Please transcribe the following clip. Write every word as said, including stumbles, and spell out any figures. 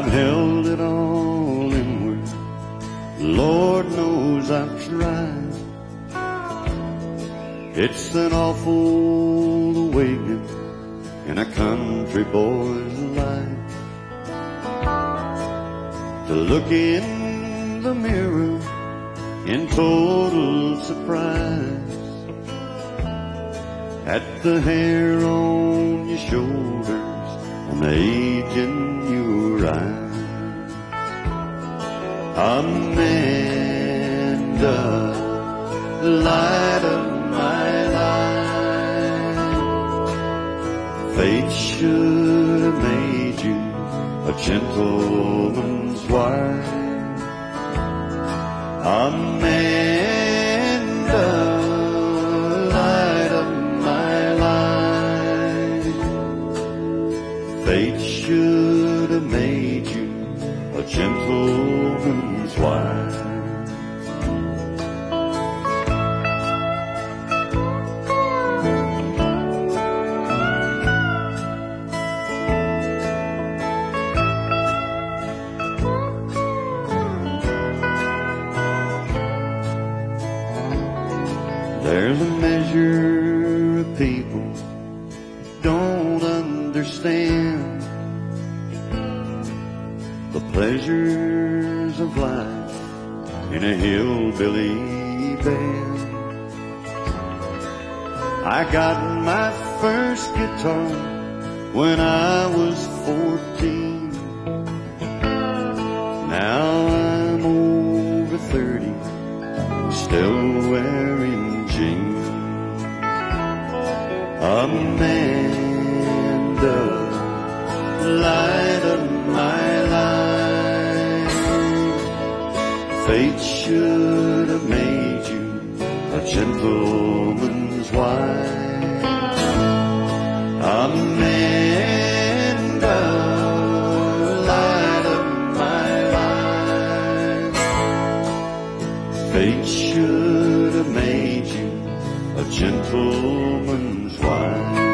I've held it all inward, Lord knows I've tried. It's an awful awakening in a country boy's life, to look in the mirror in total surprise at the hair on your shoulders and the age in your eyes. Amanda, the light of my life, fate should have made you a gentleman's wife. Amanda, light of my life, fate should have made you a gentleman's wife. There's a measure of people don't understand the pleasures of life in a hillbilly band. I got my first guitar when I was fourteen. Now I'm over thirty, still wearing jeans. Amanda, light of my life, fate should have made you a gentleman's wife. Amanda, light of my life, fate should have made you a gentleman's wife.